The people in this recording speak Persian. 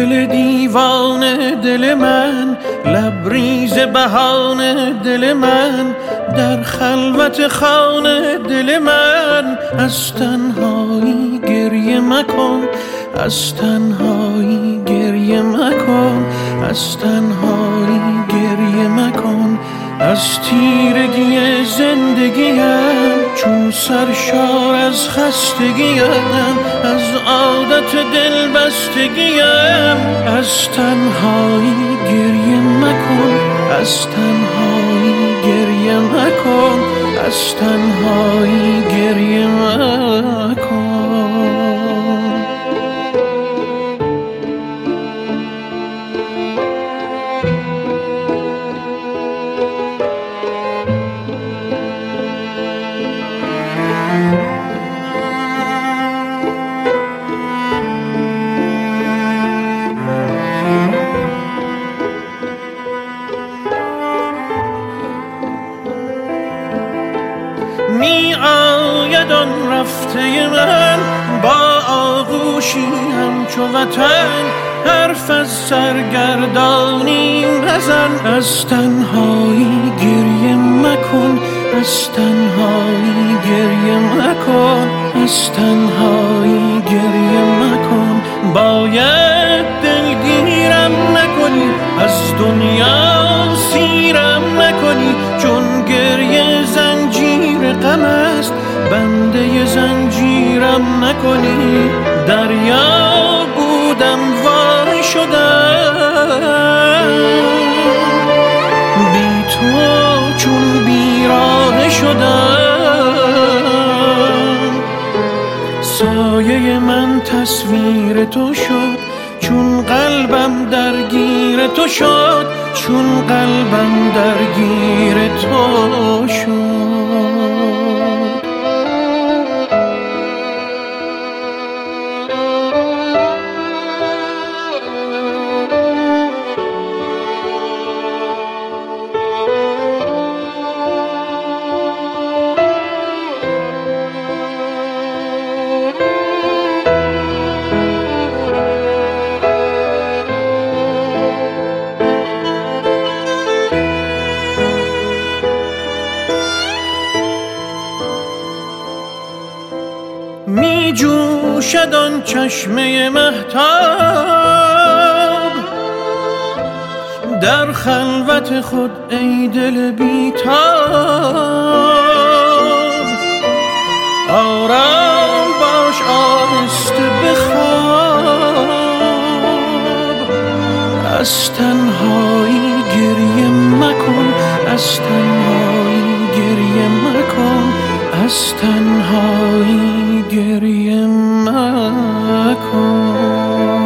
دل دیوانه دل من، لبریز بهانه دل من، در خلوت خانه دل من. از تنهایی گریه مکن، از تنهایی گریه مکن، از تنهایی گریه مکن. از تیرگی زندگیم چون سرشار از خستگیم، از عادت دل بستگیم. از تنهایی گریه مکن، از تنهایی گریه مکن، از تنهایی گریه مکن. می آید آن رفته من با آغوشی همچو وطن، حرف از سرگردانی مزن. از تنهایی گریه مکن، از تنهایی گریه مکن، از تنهایی گریه مکن. باید دلگیرم نکنی، از دنیا سیرم نکنی، چون گریه زنجیر غم است، بنده زنجیرم نکنی. دریا بودم وای شدم، بی تو چون بیراه شدم. سایه من تصویر تو شد، چون قلبم درگیر تو شد، چون قلبم درگیر تو شد. می جوشد آن چشمه مهتاب در خلوت خود ای دل بیتاب. آرام باش آهسته بخواب، از تنهایی گریه مکن، از تنهایی گریه مکن، از تنهایی گریه مکن.